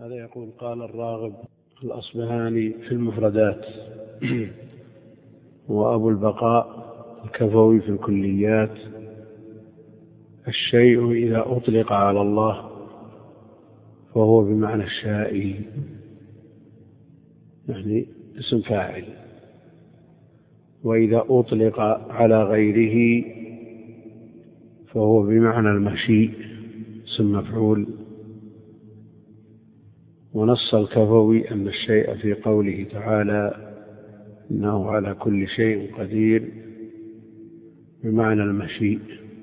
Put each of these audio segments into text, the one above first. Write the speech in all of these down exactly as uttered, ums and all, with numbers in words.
هذا يقول: قال الراغب الأصبهاني في المفردات وأبو البقاء الكفوي في الكليات: الشيء إذا أطلق على الله فهو بمعنى الشائي، يعني اسم فاعل، وإذا أطلق على غيره فهو بمعنى المشيء اسم مفعول. ونص الكفوي أن الشيء في قوله تعالى إنه على كل شيء قدير بمعنى المشيء.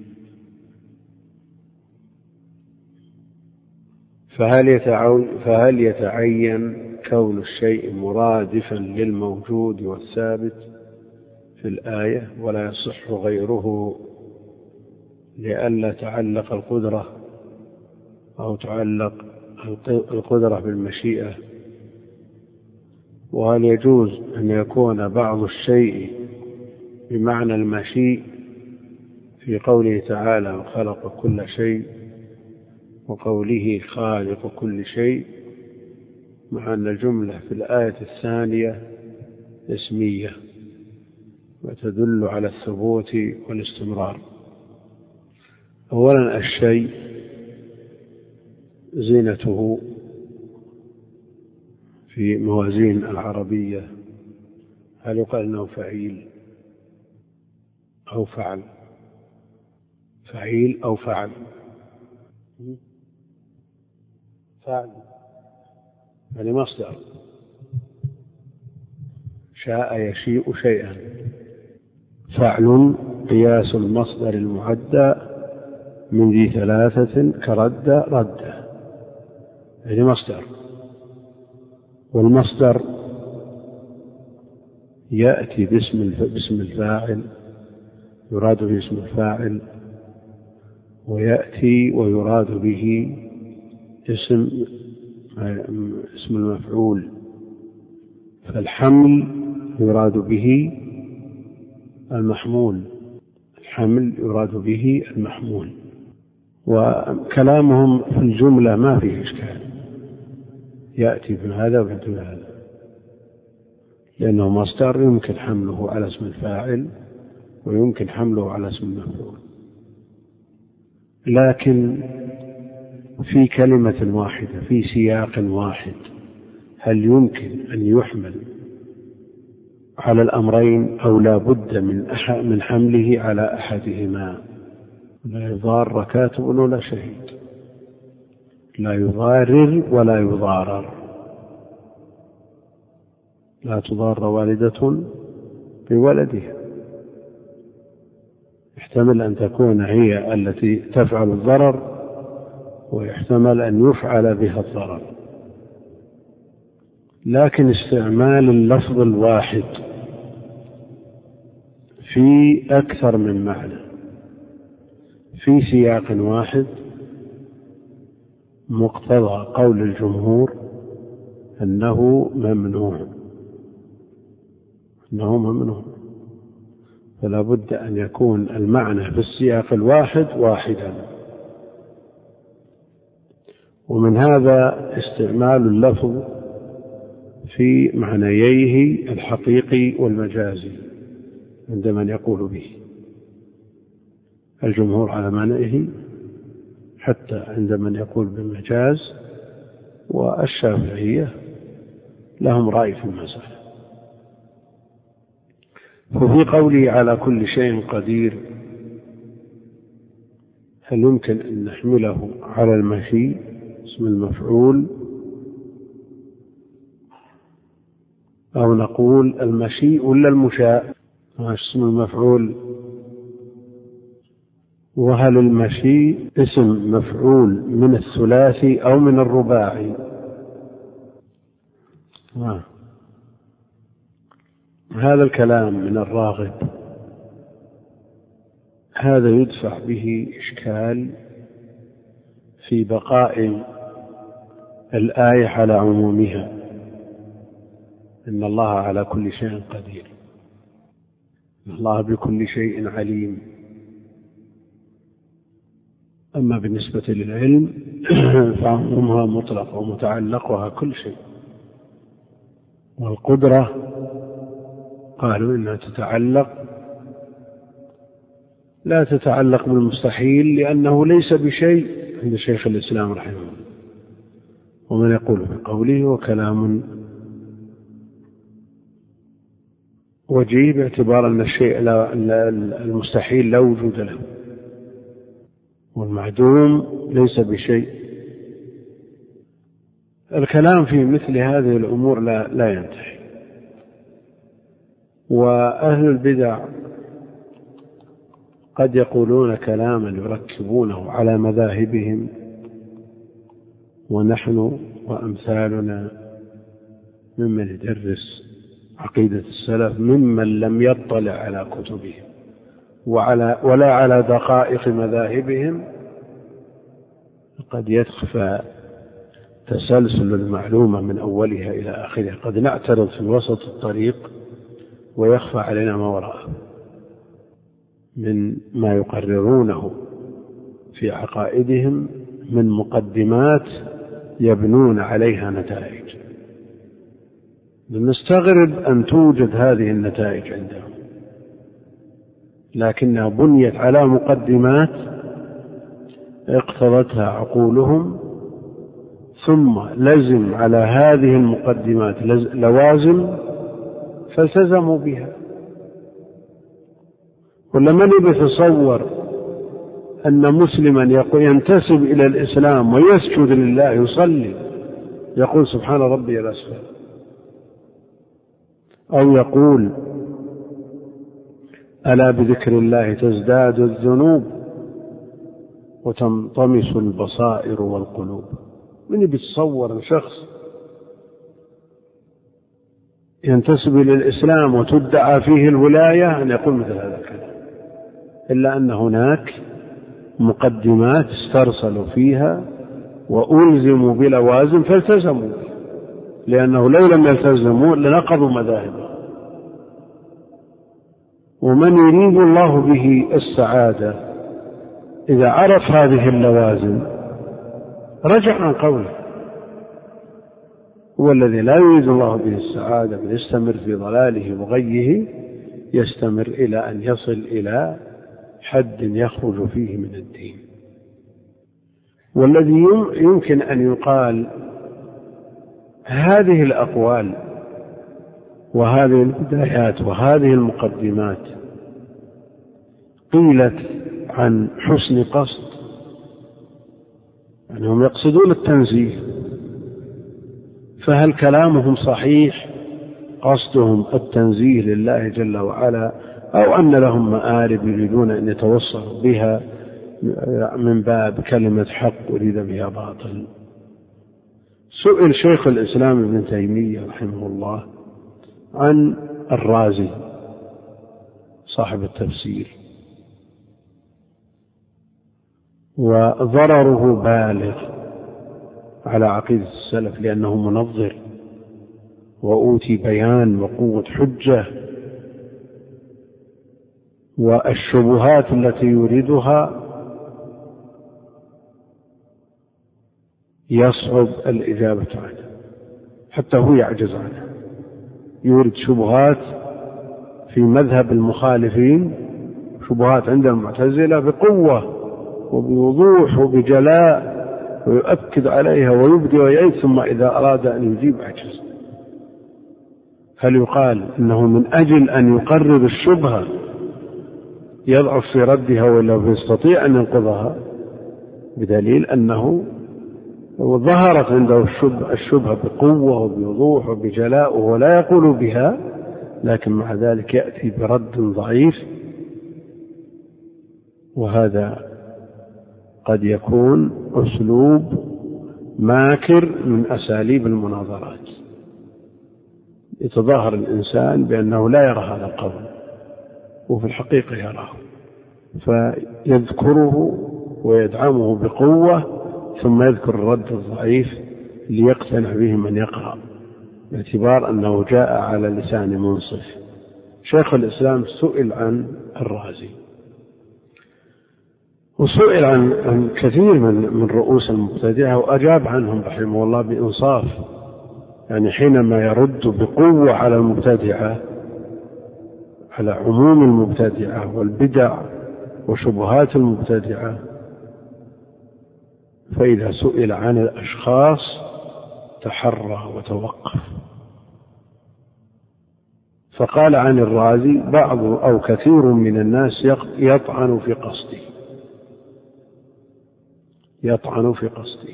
فهل فهل يتعين كون الشيء مرادفا للموجود والثابت في الآية ولا يصح غيره لئلا تعلق القدرة أو تعلق القدرة بالمشيئة؟ وهل يجوز أن يكون بعض الشيء بمعنى المشيء في قوله تعالى وخلق كل شيء، وقوله خالق كل شيء، مع أن الجملة في الآية الثانية اسمية وتدل على الثبوت والاستمرار؟ أولا، الشيء زينته في موازين العربية هل يقال أنه فعيل أو فعل؟ فعيل أو فعل؟ فعل يعني مصدر، شاء يشيء شيئا. فعل قياس المصدر المعدى من ذي ثلاثة كرد رد، يعني مصدر. والمصدر يأتي باسم باسم الفاعل، يراد به اسم الفاعل، ويأتي ويراد به اسم اسم المفعول. فالحمل يراد به المحمول، الحمل يراد به المحمول. وكلامهم في الجملة ما فيه إشكال، يأتي بهذا ويأتي بهذا، لأنه مصدر يمكن حمله على اسم الفاعل ويمكن حمله على اسم المفعول. لكن في كلمة واحدة في سياق واحد هل يمكن أن يحمل على الأمرين أو لا بد من من حمله على أحدهما؟ لا يضار كاتب ولا شهيد، لا يضارر ولا يضارر. لا تضار والدة بولدها، يحتمل أن تكون هي التي تفعل الضرر ويحتمل أن يفعل بها الضرر. لكن استعمال اللفظ الواحد في أكثر من معنى في سياق واحد مقتضى قول الجمهور أنه ممنوع، أنه ممنوع. فلا بد أن يكون المعنى في السياق الواحد واحدا. ومن هذا استعمال اللفظ في معنييه الحقيقي والمجازي عند من يقول به. الجمهور على معنيه حتى عند من يقول بالمجاز، والشافعية لهم رأي في المسألة. ففي قوله على كل شيء قدير هل يمكن أن نحمله على المشيء اسم المفعول، أو نقول المشيء ولا المشاء اسم المفعول؟ وهل المشيء اسم مفعول من الثلاثي أو من الرباعي؟ آه. هذا الكلام من الراغب هذا يدفع به إشكال في بقاء الآية على عمومها، إن الله على كل شيء قدير، إن الله بكل شيء عليم. أما بالنسبة للعلم فعمومها مطلق ومتعلقها كل شيء. والقدرة قالوا إنها تتعلق لا تتعلق بالمستحيل لأنه ليس بشيء عند شيخ الإسلام رحمه الله. ومن يقول بقوله وكلام وجيه باعتبار أن الشيء المستحيل لا وجود له، والمعدوم ليس بشيء. الكلام في مثل هذه الأمور لا, لا ينتهي. وأهل البدع قد يقولون كلاما يركبونه على مذاهبهم، ونحن وأمثالنا ممن يدرس عقيدة السلف ممن لم يطلع على كتبهم وعلى ولا على دقائق مذاهبهم قد يخفى تسلسل المعلومة من أولها إلى آخرها، قد نعترض في وسط الطريق ويخفى علينا ما وراءه من ما يقررونه في عقائدهم من مقدمات يبنون عليها نتائج. نستغرب أن توجد هذه النتائج عندهم، لكنها بنيت على مقدمات اقتضتها عقولهم، ثم لزم على هذه المقدمات لوازم فالتزموا بها. ولمن يتصور أن مسلما ينتسب إلى الإسلام ويسجد لله يصلي يقول سبحان ربي الأسفل، أو يقول ألا بذكر الله تزداد الذنوب وتنطمس البصائر والقلوب، من يتصور شخص ينتسب إلى الإسلام وتدعى فيه الولاية أن يقول مثل هذا الكلام؟ إلا أن هناك مقدمات استرسلوا فيها وألزموا بلوازم فالتزموا، لأنه لو لم يلتزموا لنقضوا مذاهبه. ومن يريد الله به السعادة إذا عرف هذه اللوازم رجع عن قوله. هو الذي لا يريد الله به السعادة يستمر في ضلاله وغيه، يستمر إلى أن يصل إلى حد يخرج فيه من الدين. والذي يمكن أن يقال هذه الأقوال وهذه البدايات وهذه المقدمات قيلت عن حسن قصد، أنهم يقصدون التنزيه، فهل كلامهم صحيح قصدهم التنزيه لله جل وعلا، أو أن لهم مآرب يريدون أن يتوصلوا بها من باب كلمة حق أريد بها باطل؟ سئل شيخ الإسلام ابن تيمية رحمه الله عن الرازي صاحب التفسير، وضرره بالغ على عقيدة السلف لأنه منظر وأوتي بيان وقوة حجة، والشبهات التي يريدها يصعب الإجابة عنها، حتى هو يعجز عنها. يورد شبهات في مذهب المخالفين، شبهات عند المعتزلة بقوة وبوضوح وبجلاء، ويؤكد عليها ويبدي ويعيد، ثم إذا أراد أن يجيب عجز. هل يقال إنه من أجل أن يقرر الشبهة يضعف في ردها ولا يستطيع أن ينقضها؟ بدليل أنه ظهرت عنده الشبهة بقوة وبوضوح وبجلاء وهو لا يقول بها، لكن مع ذلك يأتي برد ضعيف. وهذا قد يكون أسلوب ماكر من أساليب المناظرات، يتظاهر الإنسان بأنه لا يرى هذا القول وفي الحقيقة يراه، فيذكره ويدعمه بقوة ثم يذكر الرد الضعيف ليقتنع به من يقرأ، باعتبار أنه جاء على لسان منصف. شيخ الإسلام سئل عن الرازي وسئل عن, عن كثير من, من رؤوس المبتدعة وأجاب عنهم رحمه الله بإنصاف، يعني حينما يرد بقوة على المبتدعة، على عموم المبتدعة والبدع وشبهات المبتدعة، فإذا سئل عن الأشخاص تحرى وتوقف. فقال عن الرازي: بعض أو كثير من الناس يطعن في قصده، يطعن في قصده،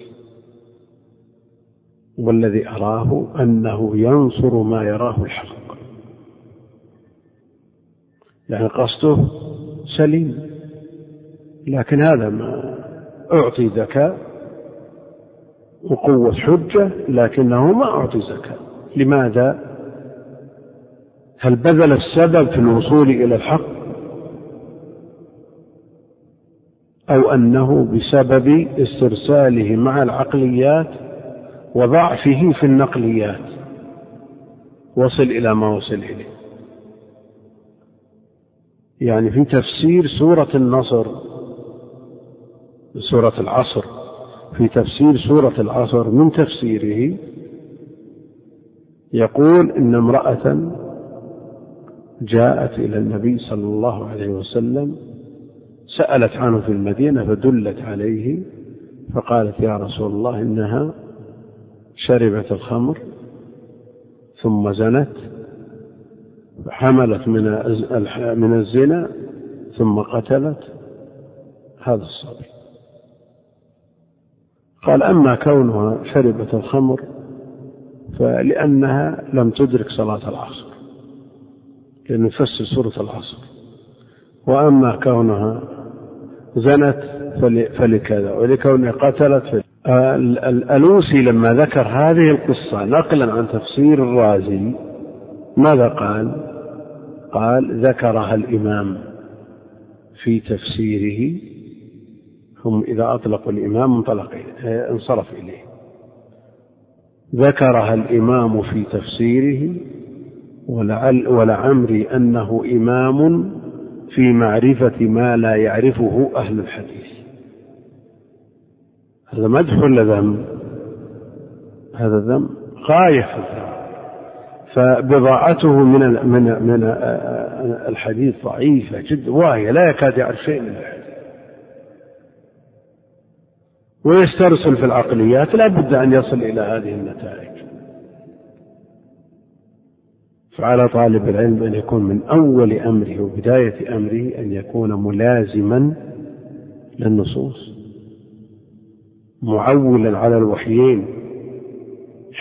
والذي أراه أنه ينصر ما يراه الحق، يعني قصده سليم، لكن هذا ما أعطي ذكاء وقوة حجة، لكنه ما أعطي ذكاء. لماذا؟ هل بذل السبب في الوصول إلى الحق، أو أنه بسبب استرساله مع العقليات وضعفه في النقليات وصل إلى ما وصل إليه؟ يعني في تفسير سورة النصر، سورة العصر، في تفسير سورة العصر من تفسيره يقول إن امرأة جاءت إلى النبي صلى الله عليه وسلم، سألت عنه في المدينة فدلت عليه، فقالت: يا رسول الله، إنها شربت الخمر ثم زنت حملت من الزنا ثم قتلت هذا الصبي. قال: أما كونها شربت الخمر فلأنها لم تدرك صلاة العصر، لأنه يفسر سورة العصر، وأما كونها زنت فلكذا، ولكونها قتلت فلكذا. الألوسي لما ذكر هذه القصة نقلا عن تفسير الرازي ماذا قال؟ قال: ذكرها الإمام في تفسيره، هم إذا أطلقوا الإمام انطلق انصرف إليه، ذكرها الإمام في تفسيره، ولعل ولعمري أنه إمام في معرفة ما لا يعرفه أهل الحديث. هذا مدح ولا ذم؟ هذا ذم غاية في الذم. فبضاعته من من من الحديث ضعيفة جدا، وهي لا يكاد يعرف شيء من الحديث، ويسترسل في العقليات، لا بد أن يصل إلى هذه النتائج. فعلى طالب العلم أن يكون من أول أمره وبداية أمره أن يكون ملازما للنصوص، معولا على الوحيين،